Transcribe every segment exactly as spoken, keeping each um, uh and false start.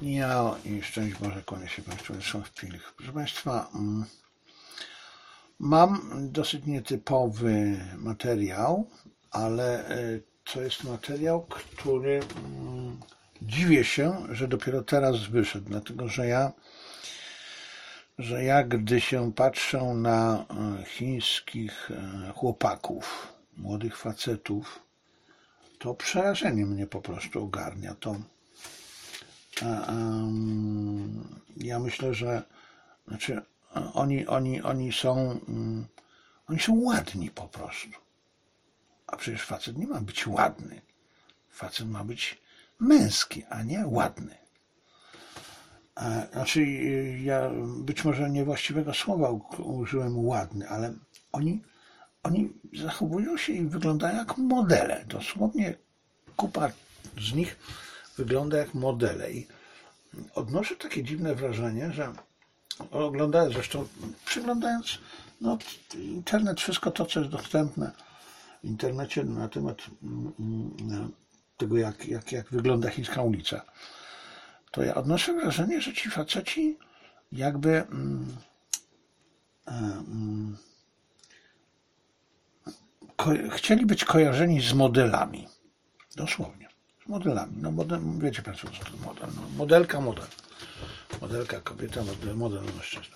Ja i szczęść Boże, kłania się Państwu, są w pilnych. Proszę Państwa, mam dosyć nietypowy materiał, ale to jest materiał, który dziwię się, że dopiero teraz wyszedł, dlatego że ja, że ja gdy się patrzę na chińskich chłopaków, młodych facetów, to przerażenie mnie po prostu ogarnia. To um, ja myślę, że znaczy oni, oni, oni są um, oni są ładni po prostu. A przecież facet nie ma być ładny. Facet ma być męski, a nie ładny. A, znaczy ja być może niewłaściwego słowa użyłem ładny, ale oni Oni zachowują się i wyglądają jak modele. Dosłownie kupa z nich wygląda jak modele. I odnoszę takie dziwne wrażenie, że oglądając, zresztą przyglądając no, internet, wszystko to, co jest dostępne w internecie na temat tego, jak, jak, jak wygląda chińska ulica, to ja odnoszę wrażenie, że ci faceci jakby mm, mm, chcieli być kojarzeni z modelami. Dosłownie. Z modelami. No model, wiecie Państwo, co to model. No, modelka, model. Modelka, kobieta, model, model, mężczyzna.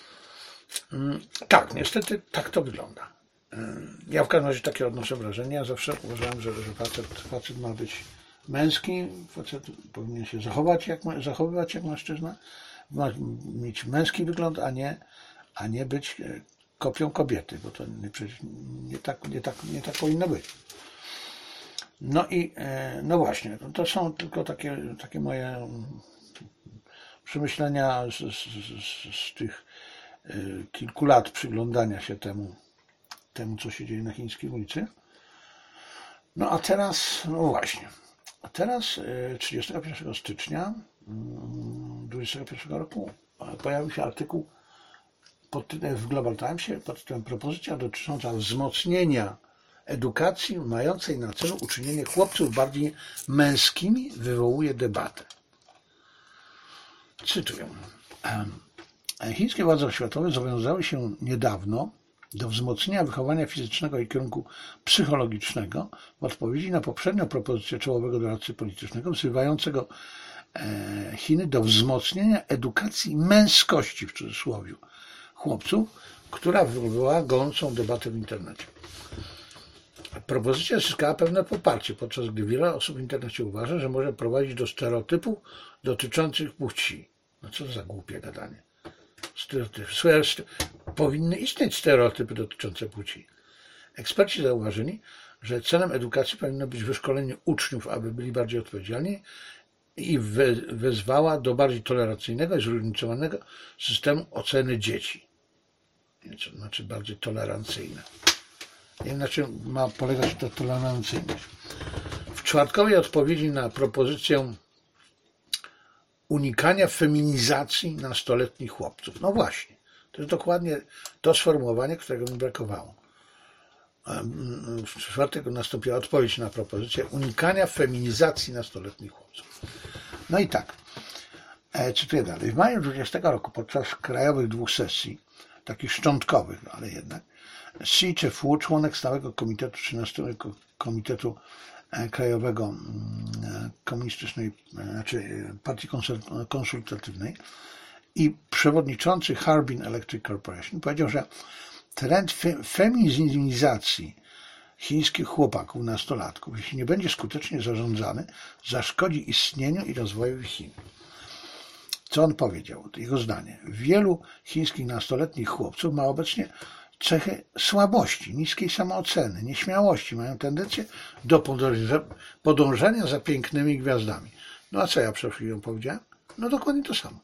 Tak, niestety tak to wygląda. Ja w każdym razie takie odnoszę wrażenie. Ja zawsze uważałem, że, że facet, facet ma być męski, facet powinien się zachować jak, zachowywać jak mężczyzna, ma mieć męski wygląd, a nie, a nie być kopią kobiety, bo to nie, przecież nie tak, nie, tak, nie tak powinno być. No i no właśnie, to są tylko takie, takie moje przemyślenia z, z, z, z tych kilku lat przyglądania się temu, temu, co się dzieje na chińskiej ulicy. No a teraz, no właśnie, a teraz trzydziestego pierwszego stycznia dwudziestego pierwszego roku pojawił się artykuł w Global Timesie pod tytułem propozycja dotycząca wzmocnienia edukacji mającej na celu uczynienie chłopców bardziej męskimi wywołuje debatę. Cytuję. Chińskie władze światowe zobowiązały się niedawno do wzmocnienia wychowania fizycznego i kierunku psychologicznego w odpowiedzi na poprzednią propozycję czołowego doradcy politycznego wzywającego Chiny do wzmocnienia edukacji męskości w cudzysłowie chłopców, która wywołała gorącą debatę w internecie. Propozycja zyskała pewne poparcie, podczas gdy wiele osób w internecie uważa, że może prowadzić do stereotypów dotyczących płci. No co za głupie gadanie. Stereotypy. Powinny istnieć stereotypy dotyczące płci. Eksperci zauważyli, że celem edukacji powinno być wyszkolenie uczniów, aby byli bardziej odpowiedzialni i wezwała do bardziej tolerancyjnego i zróżnicowanego systemu oceny dzieci. Co znaczy bardziej tolerancyjne. Nie wiem, na czym ma polegać ta tolerancyjność. W czwartkowej odpowiedzi na propozycję unikania feminizacji nastoletnich chłopców. No właśnie, to jest dokładnie to sformułowanie, którego mi brakowało. W czwartek nastąpiła odpowiedź na propozycję unikania feminizacji nastoletnich chłopców. No i tak, cytuję dalej. W maju dwudziestego roku podczas krajowych dwóch sesji, takich szczątkowych, no ale jednak, Xi Chefu, członek stałego komitetu trzynastego Komitetu Krajowego Komunistycznej, znaczy Partii Konsultatywnej i przewodniczący Harbin Electric Corporation powiedział, że trend fe, feminizacji chińskich chłopaków, nastolatków, jeśli nie będzie skutecznie zarządzany, zaszkodzi istnieniu i rozwojowi Chin. Co on powiedział? Jego zdanie. Wielu chińskich nastoletnich chłopców ma obecnie cechy słabości, niskiej samooceny, nieśmiałości. Mają tendencję do podążania za pięknymi gwiazdami. No a co ja przed chwilą powiedziałem? No dokładnie to samo.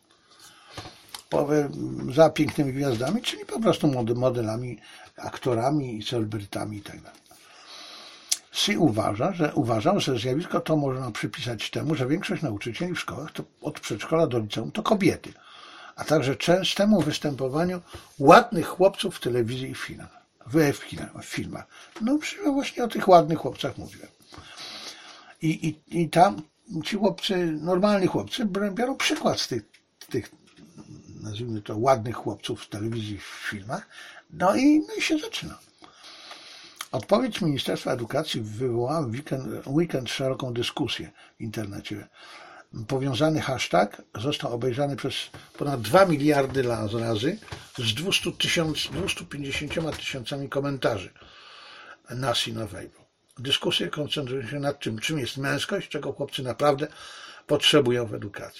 Za pięknymi gwiazdami, czyli po prostu modelami, aktorami, celebrytami i tak dalej. Xi uważa, że uważał, że zjawisko to można przypisać temu, że większość nauczycieli w szkołach to od przedszkola do liceum to kobiety, a także częstemu występowaniu ładnych chłopców w telewizji i w filmach. W, w filmach. No przecież właśnie o tych ładnych chłopcach mówiłem. I, i, i tam ci chłopcy, normalni chłopcy, biorą przykład z tych, tych, nazwijmy to, ładnych chłopców w telewizji, w filmach, no i, no i się zaczyna. Odpowiedź Ministerstwa Edukacji wywołała w weekend, weekend szeroką dyskusję w internecie. Powiązany hashtag został obejrzany przez ponad dwa miliardy razy z dwieście pięćdziesiąt tysiącami komentarzy na Sinowave'u. Dyskusje koncentrują się nad tym, czym jest męskość, czego chłopcy naprawdę potrzebują w edukacji.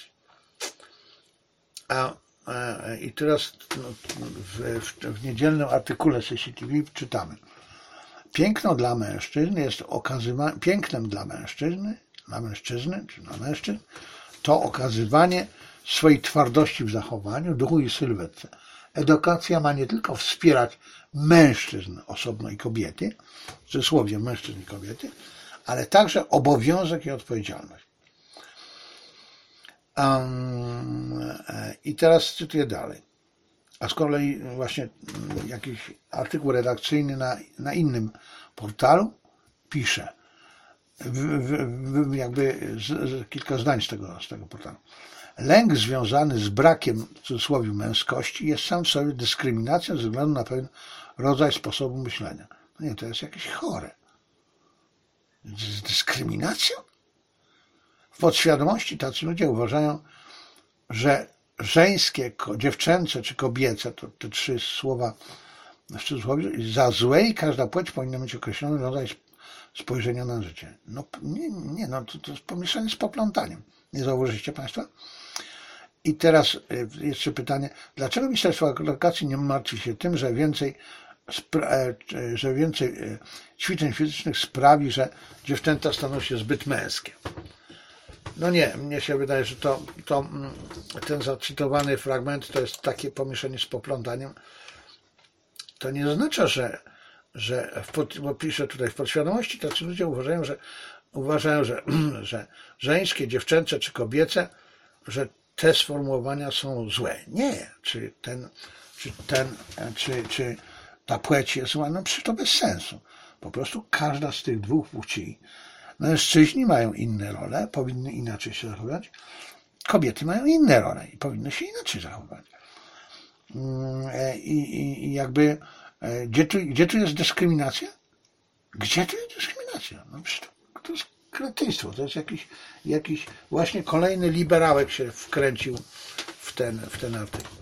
A, a i teraz no, w, w, w niedzielnym artykule C C T V czytamy: Piękno dla mężczyzn jest okazywanie, pięknem dla mężczyzny, dla mężczyzny czy dla mężczyzn, to okazywanie swojej twardości w zachowaniu, duchu i sylwetce. Edukacja ma nie tylko wspierać mężczyzn osobno i kobiety, w cudzysłowie mężczyzn i kobiety, ale także obowiązek i odpowiedzialność. Um, I teraz cytuję dalej. A z kolei właśnie jakiś artykuł redakcyjny na, na innym portalu pisze, w, w, w, jakby z, z, kilka zdań z tego, z tego portalu. Lęk związany z brakiem, w cudzysłowie, męskości jest sam w sobie dyskryminacją ze względu na pewien rodzaj sposobu myślenia. No nie, to jest jakieś chore. Z dyskryminacją? W podświadomości tacy ludzie uważają, że żeńskie, dziewczęce czy kobiece, to te trzy słowa w cudzysłowie, za złe i każda płeć powinna mieć określony rodzaj spojrzenia na życie. No nie, nie no to, to jest pomieszanie z poplątaniem. Nie zauważyliście Państwo? I teraz jeszcze pytanie, dlaczego Ministerstwo Edukacji nie martwi się tym, że więcej, że więcej ćwiczeń fizycznych sprawi, że dziewczęta staną się zbyt męskie? No nie, mnie się wydaje, że to, to ten zacytowany fragment to jest takie pomieszanie z poplątaniem. To nie oznacza, że, że w, bo piszę tutaj w podświadomości, tacy ludzie uważają, że uważają, że, że żeńskie, dziewczęce czy kobiece, że te sformułowania są złe. Nie, czy ten, czy ten, czy, czy ta płeć jest zła, no przecież to bez sensu. Po prostu każda z tych dwóch płci. Mężczyźni mają inne role, powinny inaczej się zachować. Kobiety mają inne role i powinny się inaczej zachować. I, i, i jakby, gdzie tu, gdzie tu jest dyskryminacja? Gdzie tu jest dyskryminacja? No przecież to, to jest kretyństwo, to jest jakiś, jakiś właśnie kolejny liberałek się wkręcił w ten, w ten artykuł.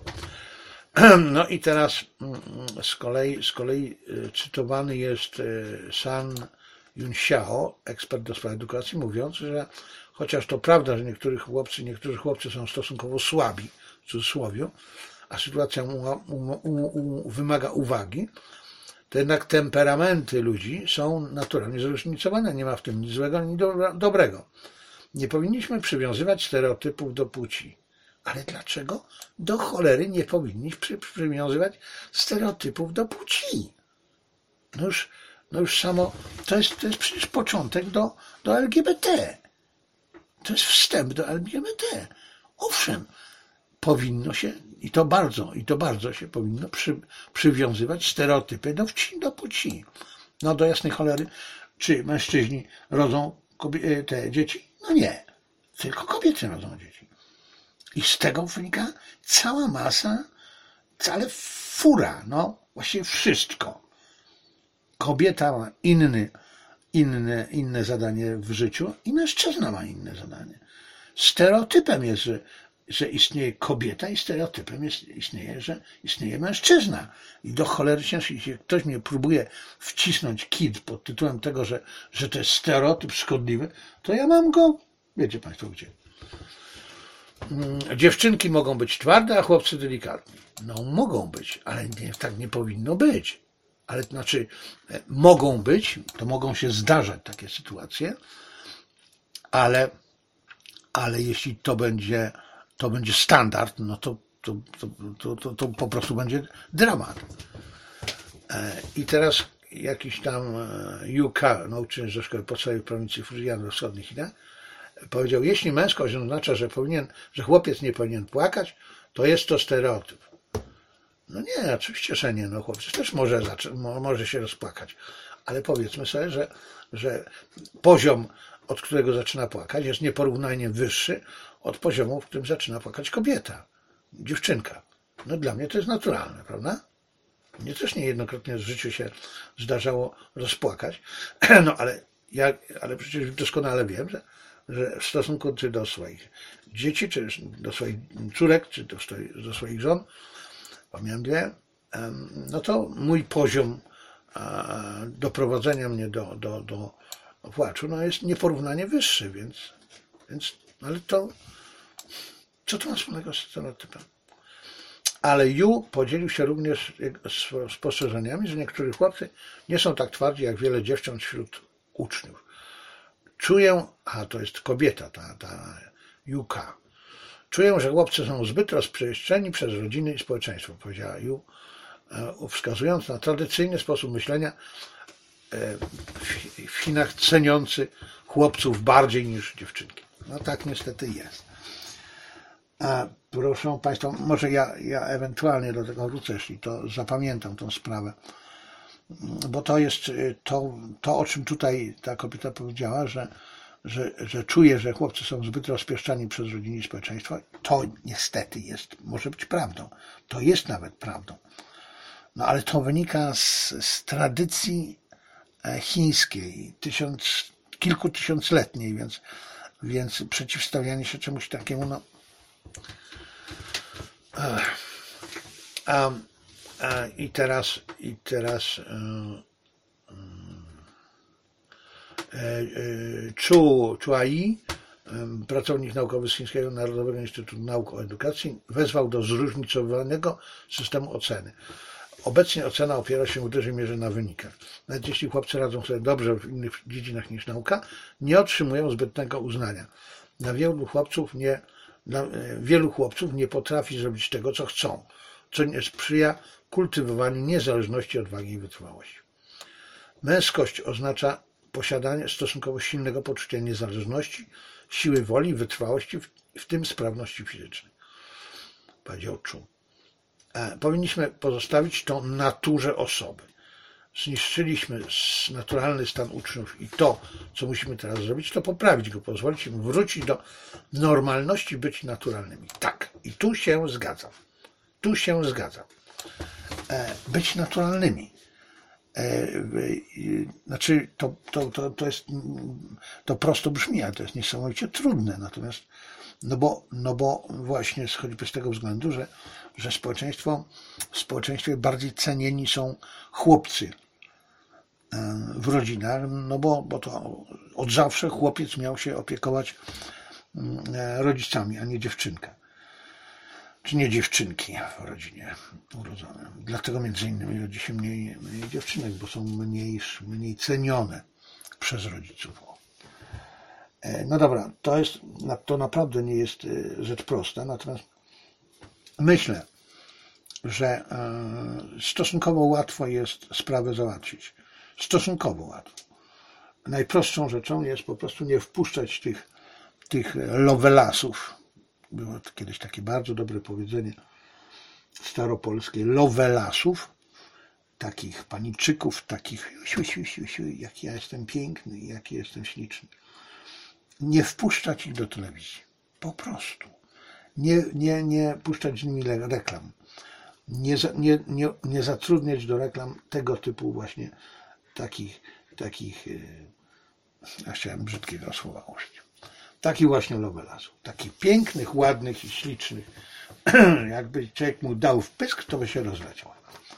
No i teraz z kolei, z kolei cytowany jest San Yun-Xiao, ekspert do spraw edukacji, mówiąc, że chociaż to prawda, że niektórzy chłopcy, niektórzy chłopcy są stosunkowo słabi, w cudzysłowie, a sytuacja u, u, u, wymaga uwagi, to jednak temperamenty ludzi są naturalnie zróżnicowane. Nie ma w tym nic złego, ani do, dobrego. Nie powinniśmy przywiązywać stereotypów do płci. Ale dlaczego do cholery nie powinniśmy przy, przywiązywać stereotypów do płci? No już, no już samo, to jest, to jest przecież początek do, do L G B T. To jest wstęp do L G B T. Owszem, powinno się, i to bardzo, i to bardzo się powinno przy, przywiązywać stereotypy do, do płci. No do jasnej cholery, czy mężczyźni rodzą kobie, te dzieci? No nie, tylko kobiety rodzą dzieci. I z tego wynika cała masa, ale fura, no właściwie wszystko. Kobieta ma inny, inne, inne zadanie w życiu i mężczyzna ma inne zadanie. Stereotypem jest, że, że istnieje kobieta i stereotypem jest, istnieje, że istnieje mężczyzna. I do cholery ciężko, jeśli ktoś mnie próbuje wcisnąć kit pod tytułem tego, że, że to jest stereotyp szkodliwy, to ja mam go, wiecie Państwo gdzie. Dziewczynki mogą być twarde, a chłopcy delikatni. No mogą być, ale nie, tak nie powinno być. Ale to znaczy mogą być, to mogą się zdarzać takie sytuacje, ale, ale jeśli to będzie, to będzie standard, no to, to, to, to, to, to po prostu będzie dramat. I teraz jakiś tam Yu Ka, nauczyciel ze szkoły podstawowej w prowincji Fujian we wschodnich Chinach, powiedział, jeśli męskość oznacza, że powinien, że chłopiec nie powinien płakać, to jest to stereotyp. No nie, oczywiście, że nie, no chłopiec też może, może się rozpłakać, ale powiedzmy sobie, że, że poziom od którego zaczyna płakać, jest nieporównanie wyższy od poziomu, w którym zaczyna płakać kobieta, dziewczynka. No dla mnie to jest naturalne, prawda? Mnie też niejednokrotnie w życiu się zdarzało rozpłakać, no ale ja, ale przecież doskonale wiem, że, że w stosunku czy do swoich dzieci, czy do swoich córek, czy do swoich, do swoich żon, bo miałem dwie, no to mój poziom doprowadzenia mnie do, do, do płaczu no jest nieporównanie wyższy, więc, więc ale to co to ma wspólnego z stereotypem? Ale Yu podzielił się również spostrzeżeniami, że niektórzy chłopcy nie są tak twardzi jak wiele dziewcząt wśród uczniów. Czuję, a to jest kobieta, ta, ta Yuka, czuję, że chłopcy są zbyt rozprzestrzeni przez rodziny i społeczeństwo, powiedziała Yu, wskazując na tradycyjny sposób myślenia w Chinach ceniący chłopców bardziej niż dziewczynki. No tak niestety jest. A proszę Państwa, może ja, ja ewentualnie do tego wrócę, jeśli to zapamiętam tą sprawę, bo to jest to, to o czym tutaj ta kobieta powiedziała, że, że, że czuje, że chłopcy są zbyt rozpieszczani przez rodziny i społeczeństwo. To niestety jest, może być prawdą. To jest nawet prawdą. No ale to wynika z, z tradycji chińskiej, tysiąc, kilkutysiącletniej, więc, więc przeciwstawianie się czemuś takiemu, no a, a, i teraz i teraz e, e, Chu Chuai, pracownik naukowy z Chińskiego Narodowego Instytutu Nauk o Edukacji, wezwał do zróżnicowanego systemu oceny. Obecnie ocena opiera się w dużej mierze na wynikach. Nawet jeśli chłopcy radzą sobie dobrze w innych dziedzinach niż nauka, nie otrzymują zbytnego uznania. Na wielu chłopców nie, na, wielu chłopców nie potrafi zrobić tego, co chcą, co nie sprzyja kultywowaniu niezależności, odwagi i wytrwałości. Męskość oznacza posiadanie stosunkowo silnego poczucia niezależności, siły woli, wytrwałości, w, w tym sprawności fizycznej. Powiedział Chu. Powinniśmy pozostawić to naturze osoby. Zniszczyliśmy naturalny stan uczniów i to, co musimy teraz zrobić, to poprawić go, pozwolić im wrócić do normalności, być naturalnymi. Tak, i tu się zgadzam. Tu się zgadzam. Być naturalnymi. Znaczy, to, to, to, to jest, to prosto brzmi, ale to jest niesamowicie trudne. Natomiast, no bo, no bo właśnie choćby z tego względu, że, że społeczeństwo, w społeczeństwie bardziej cenieni są chłopcy w rodzinach, no bo, bo to od zawsze chłopiec miał się opiekować rodzicami, a nie dziewczynka. Czy nie dziewczynki w rodzinie urodzone. Dlatego między innymi rodzi się mniej, mniej dziewczynek, bo są mniej, mniej cenione przez rodziców. No dobra, to jest, to naprawdę nie jest rzecz prosta, natomiast myślę, że stosunkowo łatwo jest sprawę załatwić. Stosunkowo łatwo. Najprostszą rzeczą jest po prostu nie wpuszczać tych, tych lovelasów. Było to kiedyś takie bardzo dobre powiedzenie staropolskie, lovelasów, takich paniczyków, takich siu, siu, siu, siu, jak ja jestem piękny, jaki jestem śliczny. Nie wpuszczać ich do telewizji. Po prostu. Nie, nie, nie puszczać z nimi reklam. Nie, nie, nie, nie zatrudniać do reklam tego typu właśnie takich, takich ja chciałem brzydkiego słowa użyć. Takich właśnie lovelasów. Takich pięknych, ładnych i ślicznych. Jakby człowiek mu dał w pysk, to by się rozleciał.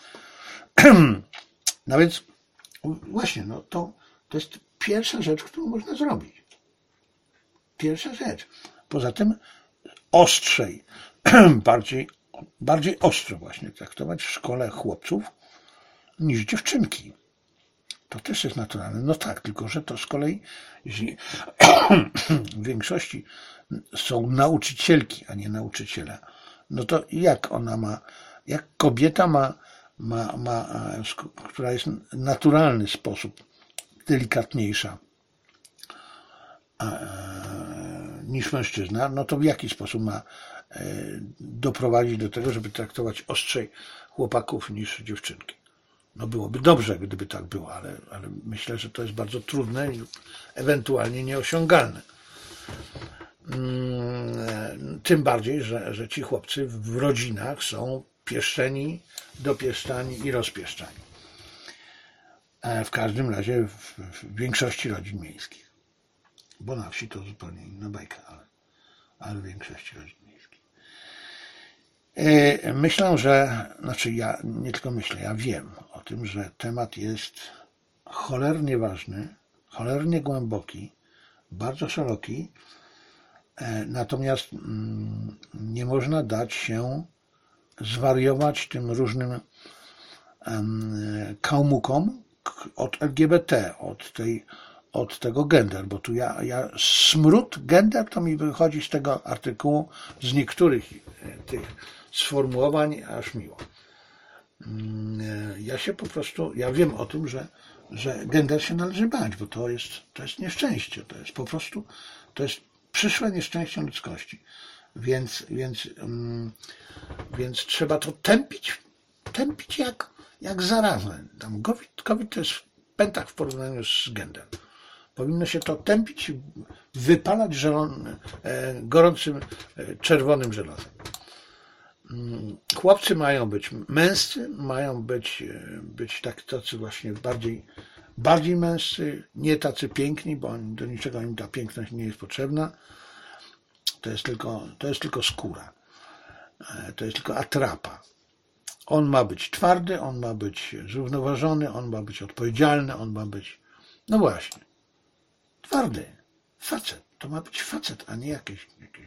No więc właśnie, no to, to jest pierwsza rzecz, którą można zrobić. Pierwsza rzecz. Poza tym ostrzej, bardziej, bardziej ostro właśnie traktować w szkole chłopców niż dziewczynki. To też jest naturalne. No tak, tylko że to z kolei, jeśli w większości są nauczycielki, a nie nauczyciele, no to jak ona ma, jak kobieta ma, ma, ma która jest w naturalny sposób delikatniejsza niż mężczyzna, no to w jaki sposób ma doprowadzić do tego, żeby traktować ostrzej chłopaków niż dziewczynki? No byłoby dobrze, gdyby tak było, ale, ale myślę, że to jest bardzo trudne i ewentualnie nieosiągalne. Tym bardziej, że, że ci chłopcy w rodzinach są pieszczeni, dopieszczani i rozpieszczani. W każdym razie w, w większości rodzin miejskich. Bo na wsi to zupełnie inna bajka, ale, ale w większości rodzin miejskich. Myślę, że, znaczy ja nie tylko myślę, ja wiem o tym, że temat jest cholernie ważny, cholernie głęboki, bardzo szeroki, natomiast nie można dać się zwariować tym różnym kałmukom od L G B T, od, tej, od tego gender, bo tu ja, ja smród gender to mi wychodzi z tego artykułu, z niektórych tych sformułowań aż miło. Ja się po prostu, ja wiem o tym, że, że gender się należy bać, bo to jest, to jest nieszczęście, to jest po prostu, to jest przyszłe nieszczęście ludzkości. Więc, więc, więc trzeba to tępić, tępić jak, jak zarazę. Tam COVID, COVID to jest w pętach w porównaniu z gender. Powinno się to tępić, wypalać żelon, gorącym, czerwonym żelazem. Chłopcy mają być męscy, mają być, być tak, tacy właśnie bardziej, bardziej męscy, nie tacy piękni, bo do niczego im ta piękność nie jest potrzebna. To jest tylko, to jest tylko skóra. To jest tylko atrapa. On ma być twardy, on ma być zrównoważony, on ma być odpowiedzialny, on ma być, no właśnie, twardy. Facet. To ma być facet, a nie jakieś... jakieś...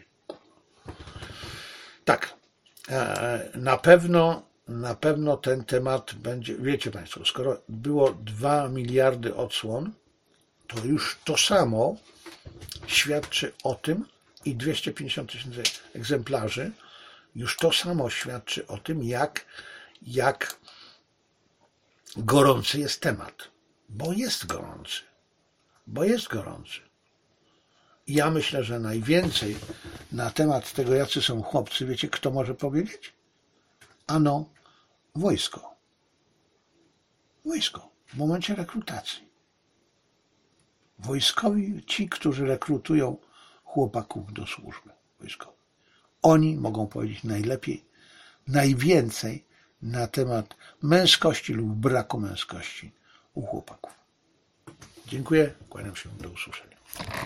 Tak. Na pewno, na pewno ten temat będzie, wiecie Państwo, skoro było dwa miliardy odsłon, to już to samo świadczy o tym i dwieście pięćdziesiąt tysięcy egzemplarzy, już to samo świadczy o tym, jak, jak gorący jest temat. Bo jest gorący. Bo jest gorący. Ja myślę, że najwięcej na temat tego, jacy są chłopcy, wiecie, kto może powiedzieć? Ano, wojsko. Wojsko. W momencie rekrutacji. Wojskowi, ci, którzy rekrutują chłopaków do służby wojskowej. Oni mogą powiedzieć najlepiej, najwięcej na temat męskości lub braku męskości u chłopaków. Dziękuję, kłaniam się, do usłyszenia.